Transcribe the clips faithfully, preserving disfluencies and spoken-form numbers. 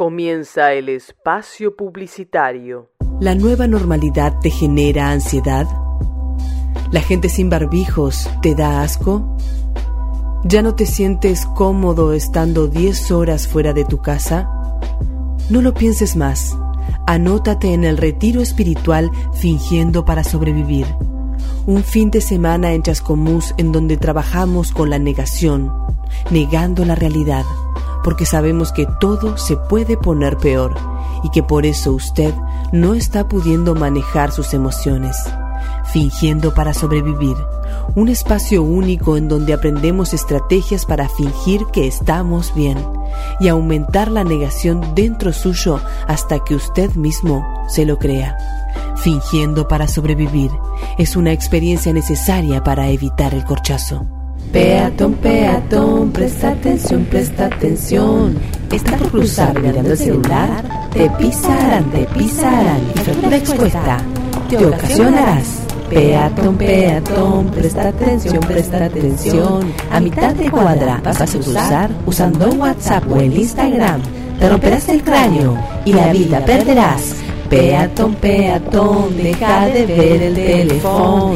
comienza el espacio publicitario. ¿La nueva normalidad te genera ansiedad? ¿La gente sin barbijos te da asco? ¿Ya no te sientes cómodo estando diez horas fuera de tu casa? No lo pienses más. Anótate en el retiro espiritual Fingiendo para Sobrevivir. Un fin de semana en Chascomús en donde trabajamos con la negación, negando la realidad, porque sabemos que todo se puede poner peor y que por eso usted no está pudiendo manejar sus emociones. Fingiendo para Sobrevivir, un espacio único en donde aprendemos estrategias para fingir que estamos bien y aumentar la negación dentro suyo hasta que usted mismo se lo crea. Fingiendo para Sobrevivir es una experiencia necesaria para evitar el corchazo. Peatón, peatón, presta atención, presta atención. Está por cruzar mirando el celular. Te pisarán, te pisarán. Infratura expuesta, te ocasionarás. Peatón, peatón, presta atención, presta atención. A mitad de cuadra vas a cruzar usando WhatsApp o el Instagram. Te romperás el cráneo y la vida perderás. Peatón, peatón, deja de ver el teléfono.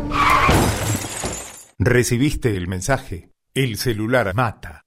Recibiste el mensaje. El celular mata.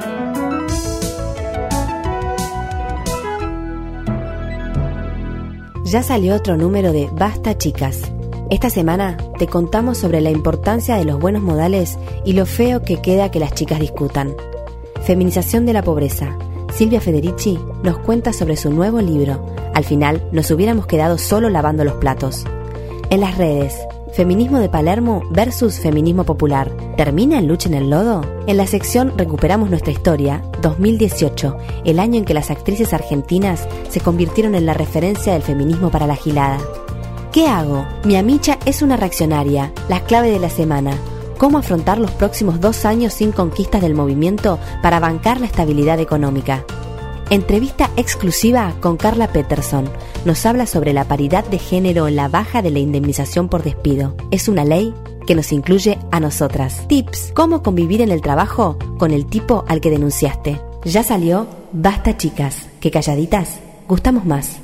Ya salió otro número de Basta Chicas. Esta semana te contamos sobre la importancia de los buenos modales y lo feo que queda que las chicas discutan. Feminización de la pobreza. Silvia Federici nos cuenta sobre su nuevo libro. Al final nos hubiéramos quedado solo lavando los platos. En las redes, Feminismo de Palermo versus Feminismo Popular. ¿Termina el lucha en el lodo? En la sección Recuperamos nuestra historia, dos mil dieciocho, el año en que las actrices argentinas se convirtieron en la referencia del feminismo para la gilada. ¿Qué hago? Mi amicha es una reaccionaria, la clave de la semana. ¿Cómo afrontar los próximos dos años sin conquistas del movimiento para bancar la estabilidad económica? Entrevista exclusiva con Carla Peterson. Nos habla sobre la paridad de género en la baja de la indemnización por despido. Es una ley que nos incluye a nosotras. Tips: cómo convivir en el trabajo con el tipo al que denunciaste. Ya salió Basta Chicas, que calladitas gustamos más.